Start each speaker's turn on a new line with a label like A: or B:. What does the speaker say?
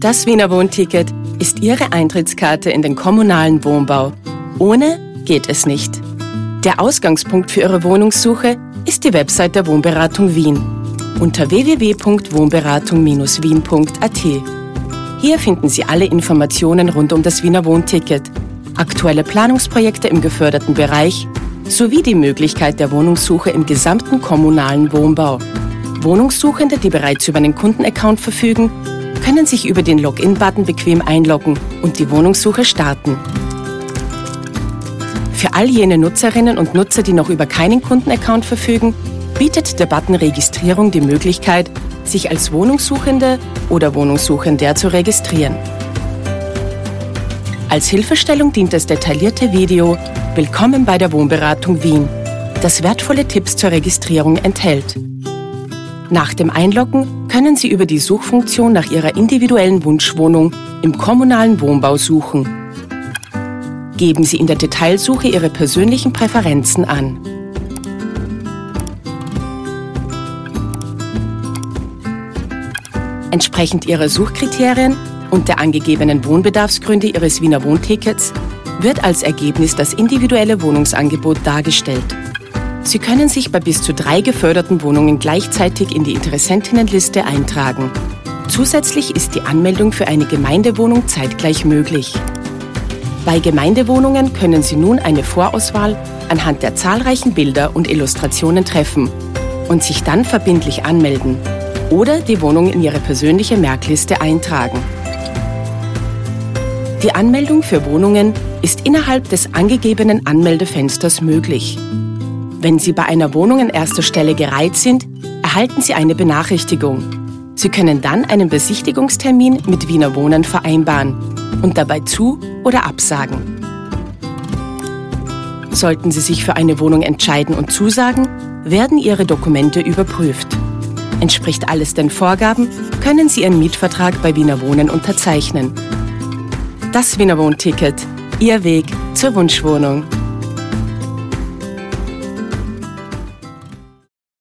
A: Das Wiener Wohnticket ist Ihre Eintrittskarte in den kommunalen Wohnbau. Ohne geht es nicht. Der Ausgangspunkt für Ihre Wohnungssuche ist die Website der Wohnberatung Wien unter www.wohnberatung-wien.at. Hier finden Sie alle Informationen rund um das Wiener Wohnticket, aktuelle Planungsprojekte im geförderten Bereich sowie die Möglichkeit der Wohnungssuche im gesamten kommunalen Wohnbau. Wohnungssuchende, die bereits über einen Kundenaccount verfügen, können sich über den Login-Button bequem einloggen und die Wohnungssuche starten. Für all jene Nutzerinnen und Nutzer, die noch über keinen Kundenaccount verfügen, bietet der Button Registrierung die Möglichkeit, sich als Wohnungssuchende oder Wohnungssuchender zu registrieren. Als Hilfestellung dient das detaillierte Video Willkommen bei der Wohnberatung Wien, das wertvolle Tipps zur Registrierung enthält. Nach dem Einloggen können Sie über die Suchfunktion nach Ihrer individuellen Wunschwohnung im kommunalen Wohnbau suchen. Geben Sie in der Detailsuche Ihre persönlichen Präferenzen an. Entsprechend Ihrer Suchkriterien und der angegebenen Wohnbedarfsgründe Ihres Wiener Wohntickets wird als Ergebnis das individuelle Wohnungsangebot dargestellt. Sie können sich bei bis zu 3 geförderten Wohnungen gleichzeitig in die Interessentinnenliste eintragen. Zusätzlich ist die Anmeldung für eine Gemeindewohnung zeitgleich möglich. Bei Gemeindewohnungen können Sie nun eine Vorauswahl anhand der zahlreichen Bilder und Illustrationen treffen und sich dann verbindlich anmelden oder die Wohnung in Ihre persönliche Merkliste eintragen. Die Anmeldung für Wohnungen ist innerhalb des angegebenen Anmeldefensters möglich. Wenn Sie bei einer Wohnung an erster Stelle gereiht sind, erhalten Sie eine Benachrichtigung. Sie können dann einen Besichtigungstermin mit Wiener Wohnen vereinbaren und dabei zu- oder absagen. Sollten Sie sich für eine Wohnung entscheiden und zusagen, werden Ihre Dokumente überprüft. Entspricht alles den Vorgaben, können Sie Ihren Mietvertrag bei Wiener Wohnen unterzeichnen. Das Wiener Wohnticket, Ihr Weg zur Wunschwohnung.